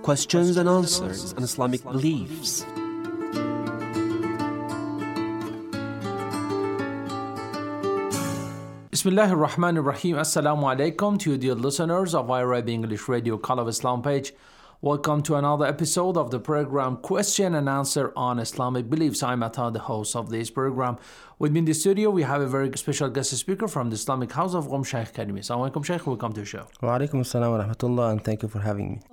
questions and answers on Islamic beliefs. Bismillahir Rahmanir Rahim. Assalamu alaikum to you, dear listeners of iRabi English Radio Call of Islam page. Welcome to another episode of the program Question and Answer on Islamic Beliefs. I'm Atta, the host of this program. With me in the studio, we have a very special guest speaker from the Islamic House of Qom, Sheikh Karimi. Assalamu alaikum, Sheikh. Welcome to the show. Wa alaikum assalam wa rahmatullah, and thank you for having me.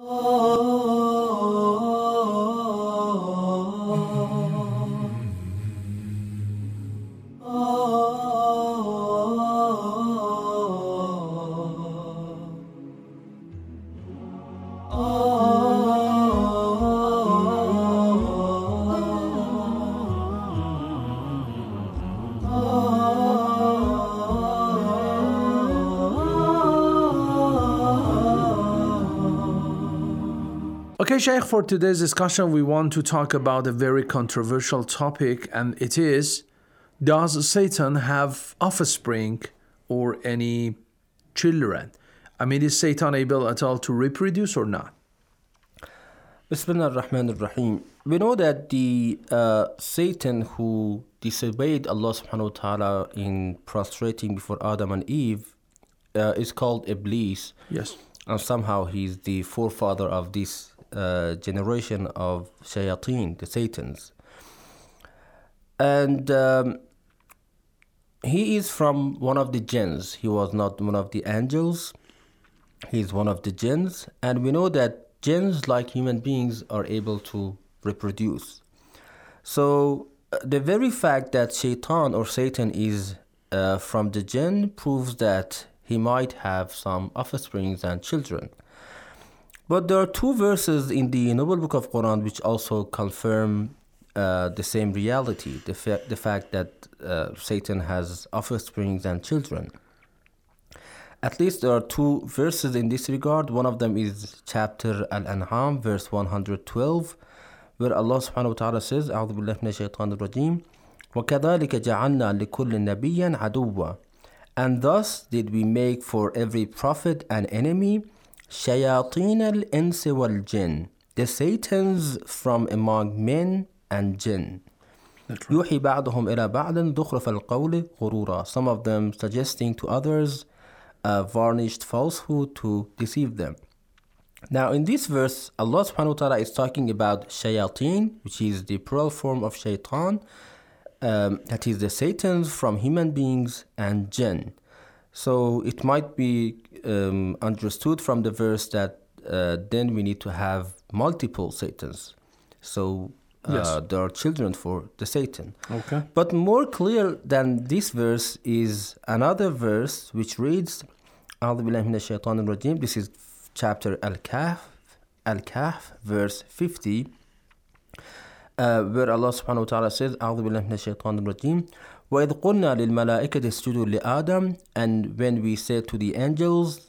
Okay, Sheikh, for today's discussion, we want to talk about a very controversial topic, and it is, does Satan have offspring or any children? I mean, is Satan able at all to reproduce or not? Bismillah ar-Rahman ar-Rahim. We know that the Satan who disobeyed Allah subhanahu wa ta'ala in prostrating before Adam and Eve is called Iblis. Yes. And somehow he's the forefather of this generation of shayateen, the Satans. And he is from one of the jinns. He was not one of the angels. He's one of the jinns. And we know that jinns, like human beings, are able to reproduce. So the very fact that shaitan or Satan is from the jinn proves that he might have some offsprings and children. But there are two verses in the Noble Book of Quran which also confirm the same reality, the fact that Satan has offsprings and children. At least there are two verses in this regard. One of them is chapter Al-An'am, verse 112, where Allah subhanahu wa ta'ala says, أعوذ بالله من الشيطان الرجيم وكذلك جعلنا لكل نبي عدوا. And thus did we make for every prophet an enemy, شياطين الإنس والجن, the Satans from among men and jinn. يوحي بعضهم إلى بعض ذخرف القول غرورا. Some of them suggesting to others varnished falsehood to deceive them. Now in this verse, Allah subhanahu wa ta'ala is talking about shayateen, which is the plural form of shaitan, that is the Satans from human beings and jinn. So it might be understood from the verse that then we need to have multiple Satans. So Yes. there are children for the Satan. Okay. But more clear than this verse is another verse which reads, أعوذ بالله من الشيطان الرجيم. This is chapter Al-Kahf, verse 50, where Allah subhanahu wa ta'ala says, أعوذ بالله من الشيطان الرجيم وإذ قلنا للملائكة اسجدوا لآدم. And when we said to the angels,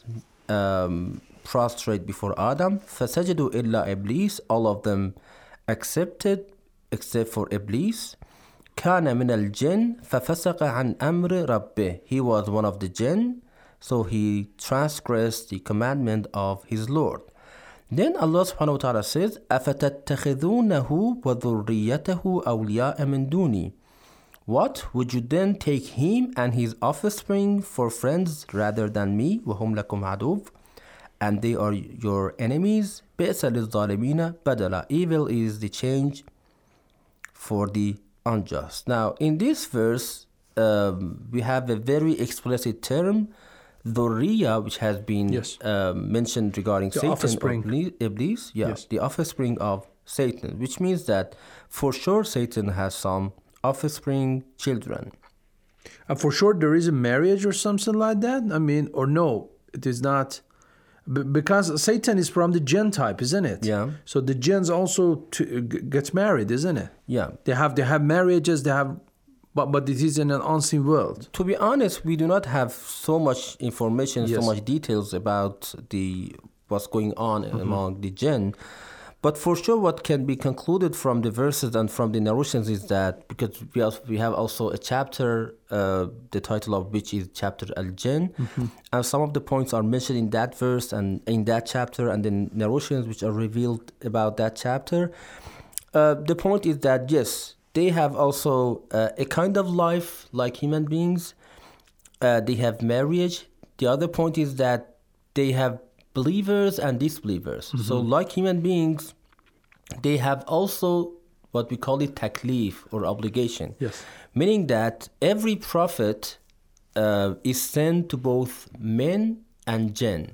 prostrate before Adam, فسجدوا إلا إبليس, all of them accepted except for Iblis. كان من الجن ففسق عن أمر ربه. He was one of the jinn, so he transgressed the commandment of his Lord. Then Allah subhanahu wa ta'ala says, أفتتخذونه وذريته أولياء من دوني. What? Would you then take him and his offspring for friends rather than me? وهم لكم عدو. And they are your enemies. بئس للظالمين بدلا. Evil is the change for the unjust. Now in this verse, we have a very explicit term, dhurriya, which has been mentioned regarding the Satan offspring. or Iblis. Yes, the offspring of Satan, which means that for sure Satan has some offspring children. And for sure there is a marriage or something like that? I mean, or no, it is not. Because Satan is from the jinn type, isn't it? Yeah. So the jinns also gets married, isn't it? Yeah. They have marriages, but it is in an unseen world. To be honest, we do not have so much information, Yes. so much details about what's going on among the jinn. But for sure, what can be concluded from the verses and from the narrations is that, because we have also a chapter, the title of which is chapter Al-Jinn, and some of the points are mentioned in that verse and in that chapter, and the narrations which are revealed about that chapter. The point is that yes, they have also a kind of life like human beings. They have marriage. The other point is that they have believers and disbelievers. So like human beings, they have also what we call it taklif or obligation. Yes. Meaning that every prophet is sent to both men and jinn.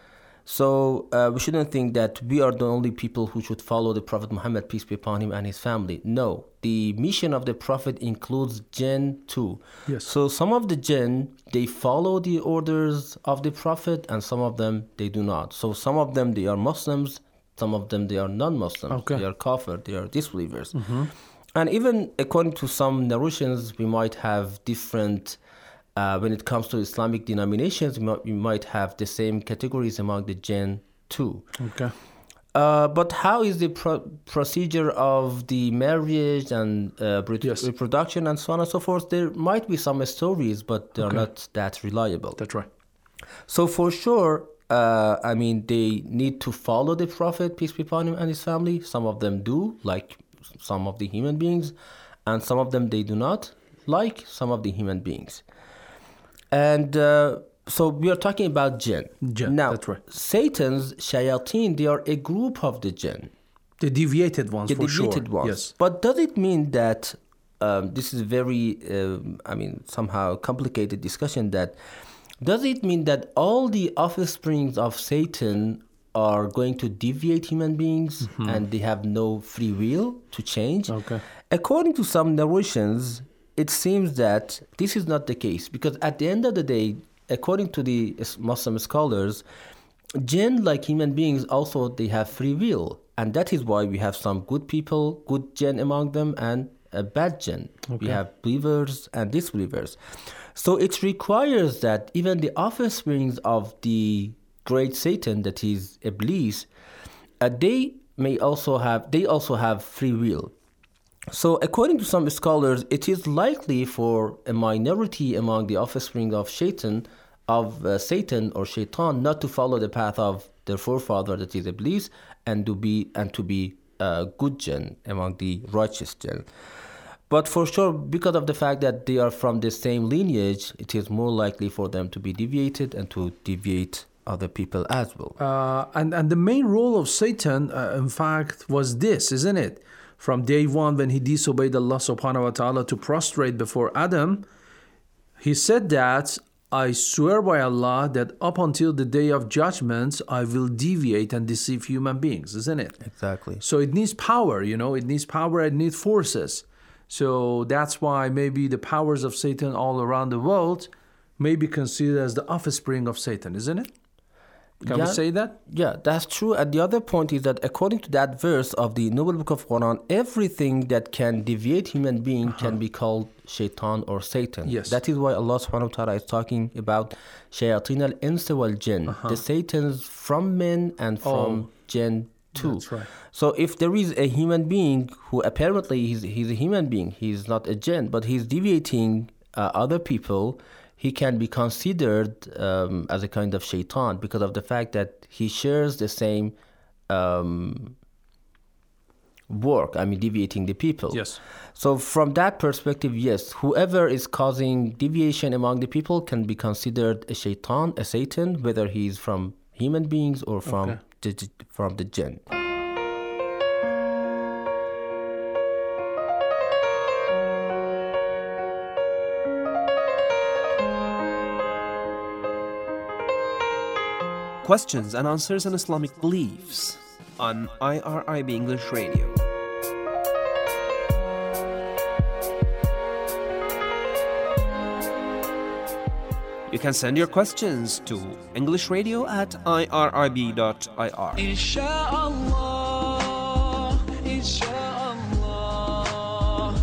So we shouldn't think that we are the only people who should follow the Prophet Muhammad, peace be upon him, and his family. No, the mission of the Prophet includes jinn too. Yes. So some of the jinn, they follow the orders of the Prophet, and some of them, they do not. So some of them, they are Muslims, some of them, they are non-Muslims. Okay. They are kafir, they are disbelievers. And even according to some narrations, we might have different... when it comes to Islamic denominations, we might have the same categories among the jinn too. Okay. But how is the procedure of the marriage and Yes. reproduction and so on and so forth? There might be some stories, but they are not that reliable. That's right. So for sure, they need to follow the Prophet, peace be upon him, and his family. Some of them do, like some of the human beings, and some of them they do not, like some of the human beings. And so we are talking about jinn. Jinn, Now, that's right. Satan's shayateen, they are a group of the jinn. The deviated ones, The for deviated sure. ones. Yes. But does it mean that this is very, somehow complicated discussion, that does it mean that all the offsprings of Satan are going to deviate human beings and they have no free will to change? Okay. According to some narrations, it seems that this is not the case, because at the end of the day, according to the Muslim scholars, jinn, like human beings, also they have free will, and that is why we have some good people, good jinn among them, and a bad jinn. We have believers and disbelievers. So it requires that even the offsprings of the great Satan, that is Iblis, they also have free will. So according to some scholars, it is likely for a minority among the offspring of Satan or Shaitan not to follow the path of their forefather, that is Iblis, and to be good jinn among the righteous jinn. But for sure, because of the fact that they are from the same lineage, it is more likely for them to be deviated and to deviate other people as well. And the main role of Satan, in fact, was this, isn't it? From day one, when he disobeyed Allah subhanahu wa ta'ala to prostrate before Adam, he said that, I swear by Allah that up until the day of judgment, I will deviate and deceive human beings, isn't it? Exactly. So it needs power, it needs power, it needs forces. So that's why maybe the powers of Satan all around the world may be considered as the offspring of Satan, isn't it? Can we say that? Yeah, that's true. And the other point is that according to that verse of the Noble Book of Quran, everything that can deviate human being can be called shaitan or Satan. Yes. That is why Allah subhanahu wa ta'ala is talking about shayateen al-insa wal-jinn, the Satans from men and from jinn too. That's right. So if there is a human being who apparently he's a human being, he's not a jinn, but he's deviating other people, he can be considered as a kind of shaitan because of the fact that he shares the same work, deviating the people. Yes. So from that perspective, yes, whoever is causing deviation among the people can be considered a shaitan, a Satan, whether he's from human beings or from the jinn. Questions and answers on Islamic beliefs on IRIB English Radio. You can send your questions to englishradio@irib.ir. Inshallah, inshallah,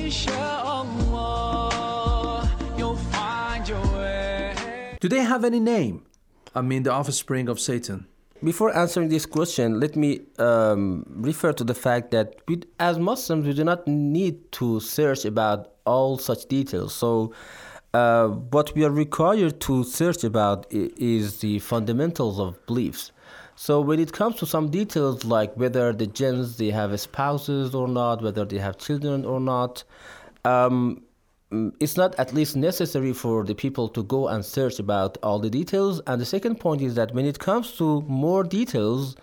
inshallah, you'll find your way. Do they have any name? The offspring of Satan. before answering this question, let me refer to the fact that as Muslims, we do not need to search about all such details. So what we are required to search about is the fundamentals of beliefs. So when it comes to some details like whether the jinns, they have spouses or not, whether they have children or not, it's not at least necessary for the people to go and search about all the details. And the second point is that when it comes to more details,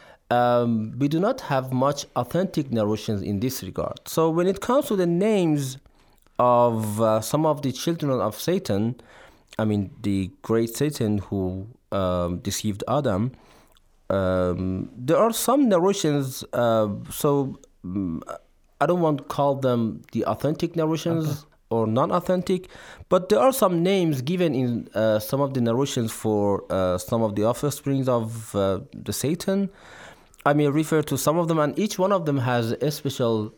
we do not have much authentic narrations in this regard. So when it comes to the names of some of the children of Satan, I mean the great Satan who deceived Adam, there are some narrations, so I don't want to call them the authentic narrations or non-authentic, but there are some names given in some of the narrations for some of the offsprings of the Satan. I may refer to some of them, and each one of them has a special,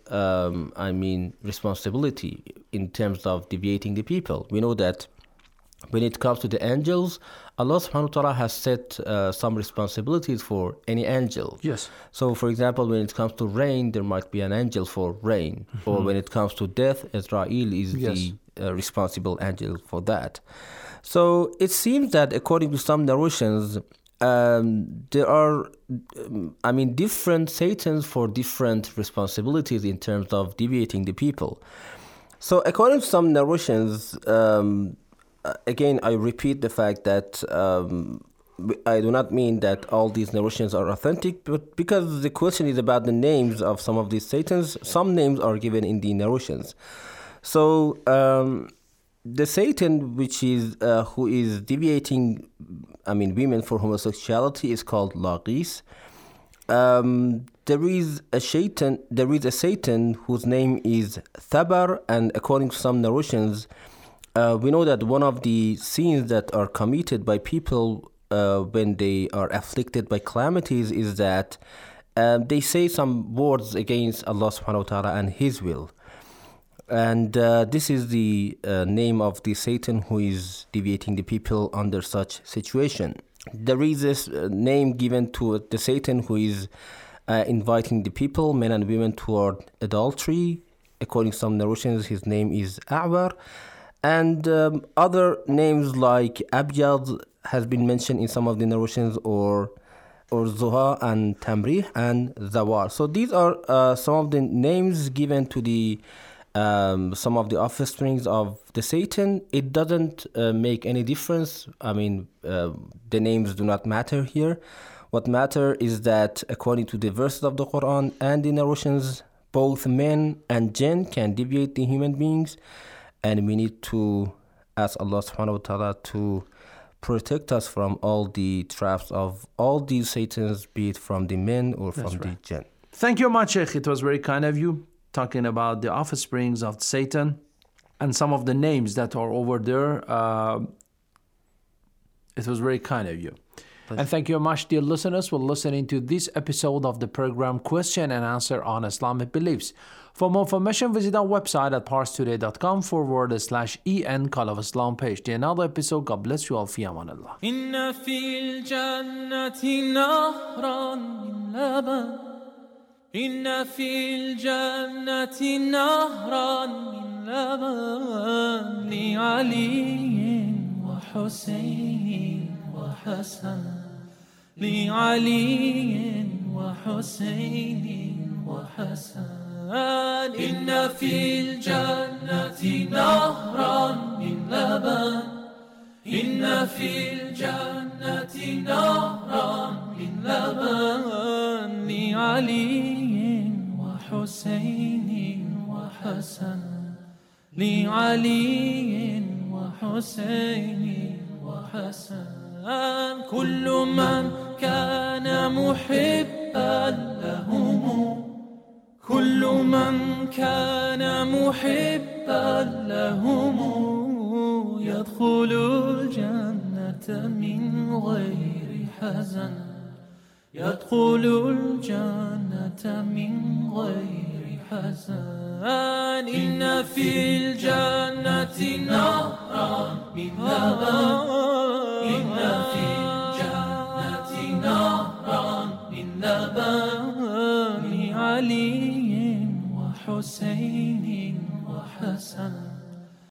responsibility in terms of deviating the people. We know that when it comes to the angels, Allah subhanahu wa ta'ala has set some responsibilities for any angel. Yes. So, for example, when it comes to rain, there might be an angel for rain. Or when it comes to death, Israel is the responsible angel for that. So, it seems that according to some narrations, there are, different Satans for different responsibilities in terms of deviating the people. So, according to some narrations, again, I repeat the fact that I do not mean that all these narrations are authentic, but because the question is about the names of some of these Satans, some names are given in the narrations. So the Satan, which is who is deviating, women for homosexuality, is called Laqis. There is a Satan whose name is Thabar, and according to some narrations, we know that one of the sins that are committed by people when they are afflicted by calamities is that they say some words against Allah subhanahu wa ta'ala and His will. And this is the name of the Satan who is deviating the people under such situation. There is this name given to the Satan who is inviting the people, men and women, toward adultery. According to some narrations, his name is A'war. And other names like Abyad has been mentioned in some of the narrations, or Zuha and Tamrih and Zawar. So these are some of the names given to the some of the offsprings of the Satan. It doesn't make any difference. The names do not matter here. What matters is that according to the verses of the Quran and the narrations, both men and jinn can deviate the human beings. And we need to ask Allah subhanahu wa ta'ala to protect us from all the traps of all these Satans, be it from the men or from the jinn. Thank you much, Sheikh. It was very kind of you talking about the offsprings of Satan and some of the names that are over there. It was very kind of you. And thank you much, dear listeners, for listening to this episode of the program Question and Answer on Islamic Beliefs. For more information, visit our website at parstoday.com/en Call of Islam page. To another episode. God bless you all. Fi amanillah. إن في الجنة نهرا من لبن إن في الجنة نهرا من لبن لعلي وحسين وحسن لعلي وحسين وحسن إن في الجنة نهرا من لبن إن في الجنة نهرا من لبن لعلي وحسين وحسن لعلي وحسين وحسن كل من كان محبا لهم كل من كان محبا لهم يدخل الجنة من غير حزن يدخل الجنة من غير حزن إن في الجنة نهرا من لبن إن في الجنة نهرا حسين وحسن